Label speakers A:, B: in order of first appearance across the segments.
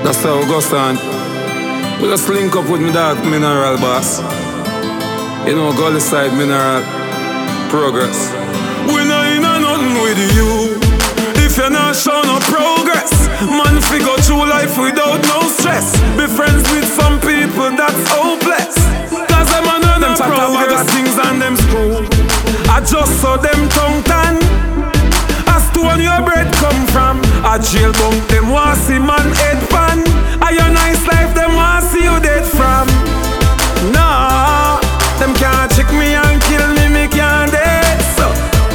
A: That's how it goes on. We just link up with me dog Mineral Boss. You know, Gully Side Mineral Progress.
B: We not in a nothing with you if you're not show no progress. Man figure through life without no stress. Be friends with some people that's hopeless. Cause them a know them progress things and them screw. I just saw them tongue tan. As to when your bread come from. A jail bunk them want see man head pan. A your nice life them want see you dead from. Nah, them can't check me and kill me, me can't dead so.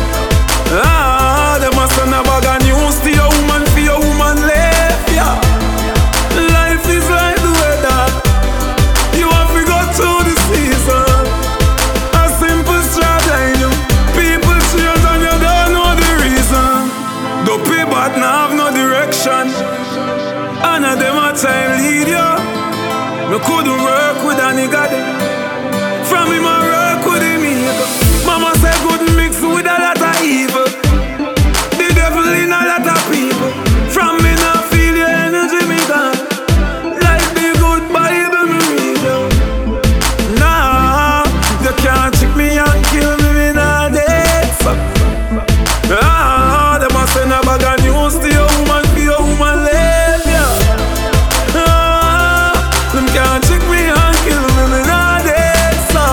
B: Them a send a bag of news to your woman for your woman left, yeah. Life is like the weather. You have to go through the season. A simple strap line you. People change and you don't know the reason. The people now have no direction. And of them a try lead you. No couldn't work with a nigga then. From him I work with him ego. Mama said good mix with a lot of evil. The devil in a lot of people. From me now feel your energy me gone. Like the good Bible me read you. Nah, you can't trick me and kill me, me nah dead so. Them a send a bag of news to your woman for your woman live, yeah. Them can't trick me and kill me, me nah dead so.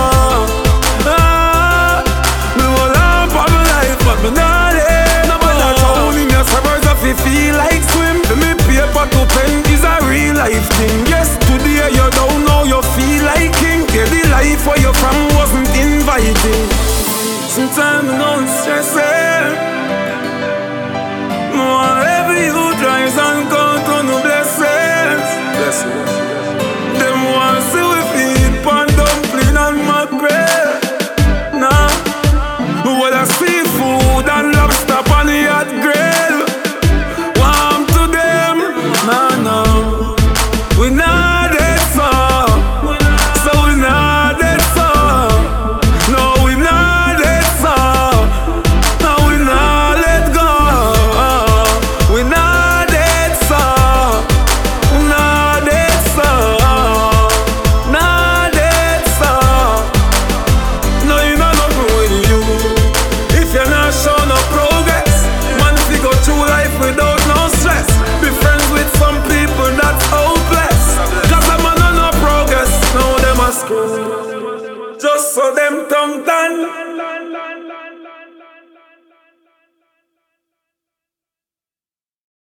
B: Me will lamp on my life but me nah dead. Nobody told me me suburbs if you feel like swim. For me paper to pen is a real life thing. Yes, today you don't know you feel like king. Yeah, the life where you from wasn't inviting. Sometimes I know it's stressing.